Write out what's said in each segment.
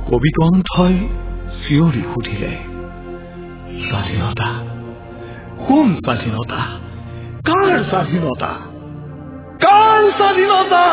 কবি কণ্ঠই চিঞৰি সুধিলে, স্বাধীনতা? কোন স্বাধীনতা? কাৰ স্বাধীনতা? কাৰ স্বাধীনতা?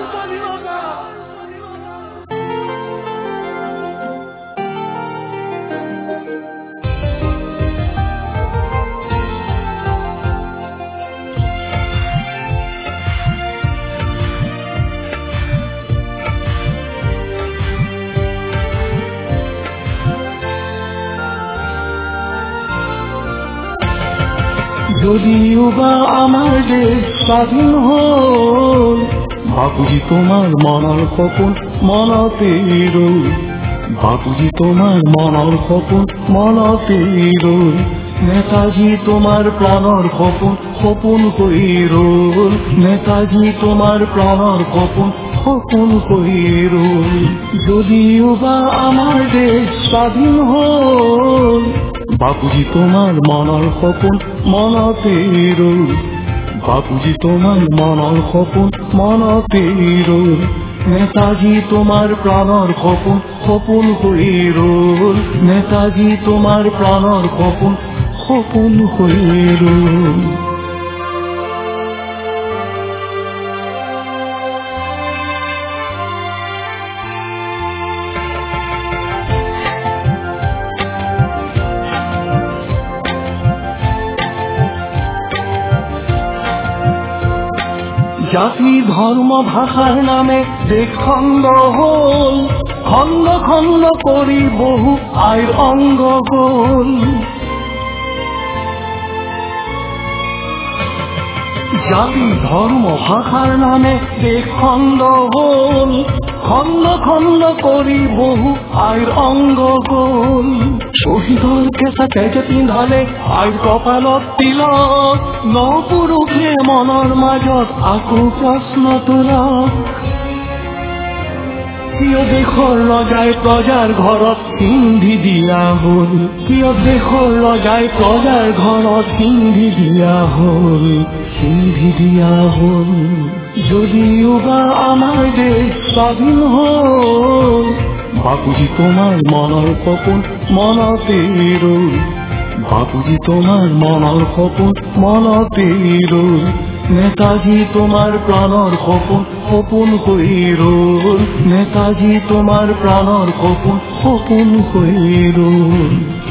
যদিও বা আমাৰ দেশ স্বাধীন হ'ল, বাপুজি তোমাৰ মনৰ সপোন মনতে ৰ'ল। বাপুজি তোমাৰ মনৰ সপোন মনতে ৰ'ল। নেতাজী তোমাৰ প্ৰাণৰ সপোন সপোন হৈ ৰ'ল। নেতাজী তোমাৰ প্ৰাণৰ সপোন সপোন হৈ ৰ'ল। যদিও বা আমাৰ দেশ স্বাধীন হ'ল, বাপুজি তোমাৰ মনৰ সপোন মনতে ৰ'ল। বাপুজি তোমাৰ মনৰ সপোন মনতে ৰ'ল। নেতাজী তোমাৰ প্ৰাণৰ সপোন সপোন হৈ ৰ'ল। নেতাজী তোমাৰ প্ৰাণৰ সপোন সপোন হৈ ৰ'ল। জাতি ধৰ্ম ভাষাৰ নামে দেশ খণ্ড হ'ল, খণ্ড খণ্ড কৰি বহু আইৰ অংগ গ'ল। জাতি ধৰ্ম ভাষাৰ নামে দেশ খণ্ড হ'ল, খণ্ড খণ্ড কৰি বহু আইৰ অংগ গ'ল। শহীদৰ কেঁচা তেজ পিন্ধালে আইৰ কপালত তিলক, ন পুৰুষে মনৰ মাজত আকৌ প্ৰশ্ন তোলক। কিয় দেশৰ ৰজাই প্ৰজাৰ ঘৰত পিন্ধি দিয়া হ'ল? কিয় দেশৰ ৰজাই প্ৰজাৰ ঘৰত পিন্ধি দিয়া হ'ল? পিন্ধি দিয়া হ'ল। যদিও বা আমাৰ দেশ স্বাধীন হ'ল, বাপুজি তোমাৰ মনৰ সপোন মনতে ৰ'ল। বাপুজি তোমাৰ মনৰ সপোন মনতে ৰ'ল। নেতাজী তোমাৰ প্ৰাণৰ সপোন সপোন হৈ ৰ'ল। নেতাজী তোমাৰ প্ৰাণৰ সপোন সপোন হৈ ৰ'ল।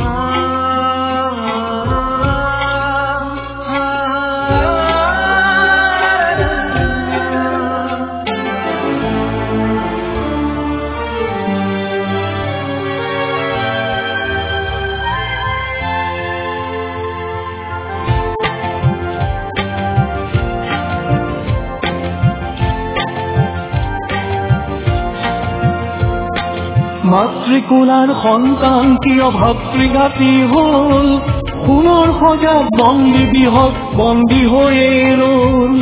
মাতৃকোলাৰ সন্তান কিয় ভাতৃঘাতী হ'ল? সোণৰ সজাত বন্দী বিহত বন্দী হৈয়ে ৰ'ল।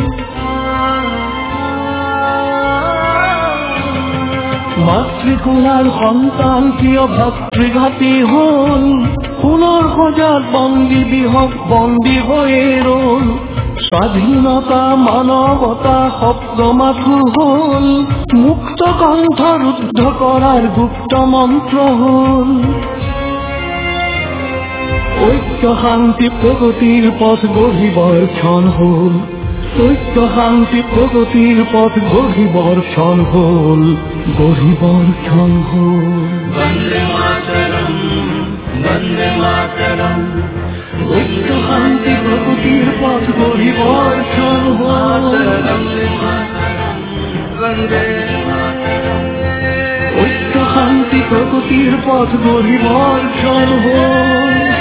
মাতৃকোলাৰ সন্তান কিয় ভাতৃঘাতী হ'ল? সোণৰ সজাত বন্দী বিহত বন্দী হৈয়ে ৰ'ল। স্বাধীনতা মানৱতা শব্দ মাথো হ'ল, মুক্ত কণ্ঠ ৰুদ্ধ কৰাৰ গুপ্ত মন্ত্ৰ হ'ল। ঐক্য শান্তি প্ৰগতিৰ পথ গঢ়িবৰ ক্ষণ হ'ল। ঐক্য শান্তি প্ৰগতিৰ পথ গঢ়িবৰ ক্ষণ হ'ল। গঢ়িবৰ ক্ষণ হ'ল। বন্দে মাতৰম বন্দে মাতৰম। ঐক্য শান্তি প্ৰগতিৰ পথ গঢ়িবৰ ক্ষণ হ'ল। ঐক্য শান্তি প্ৰগতিৰ পথ গঢ়িবৰ ক্ষণ হ'ল।